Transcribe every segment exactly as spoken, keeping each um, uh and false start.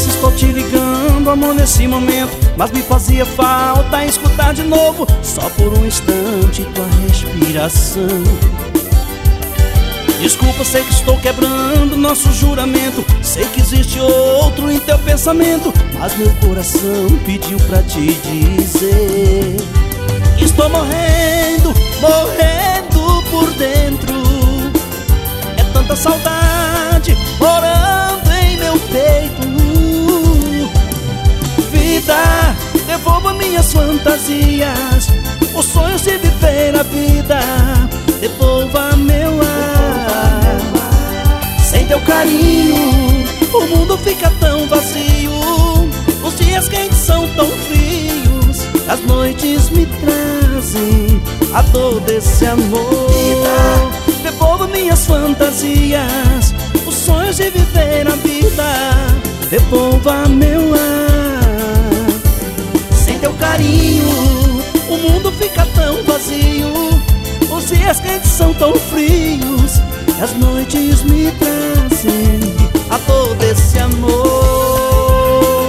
se estou te ligando, amor, nesse momento, mas me fazia falta escutar de novo, só por um instante, tua respiração. Desculpa, sei que estou quebrando nosso juramento, sei que existe outro em teu pensamento, mas meu coração pediu pra te dizer: estou morrendo, morrendo por dentro. É tanta saudade morando em meu peito. Vida, devolva minhas fantasias, os sonhos de viver a vida, devolva meu ar. Sem teu carinho, o mundo fica tão vazio. Os dias quentes são tão frios, as noites me trazem a dor desse amor. Vida, devolva minhas fantasias, os sonhos de viver a vida, devolva meu ar. Sem teu carinho, o mundo fica tão vazio. Os dias quentes são tão frios, e as noites me trazem a dor desse amor.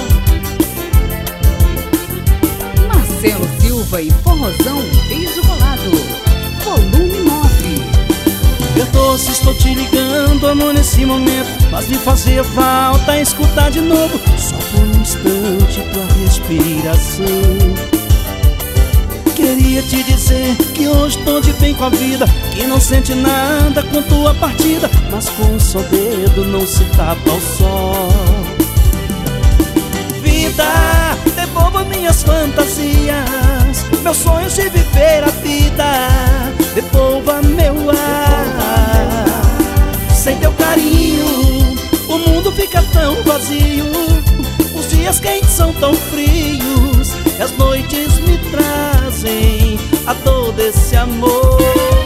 Marcelo Silva e Forrozão Beijo Bolado, volume nove. Perdoa se estou te ligando, amor, nesse momento, mas me fazia falta escutar de novo, só por um instante, tua respiração. Queria te dizer que hoje tô de bem com a vida, que não sente nada com tua partida, mas com um só dedo não se tapa o sol. Vida, devolva minhas fantasias, meus sonhos de viver a vida, devolva meu ar. Sem teu carinho, o mundo fica tão vazio. Os dias quentes são tão frios, e as noites me trazem a dor desse amor.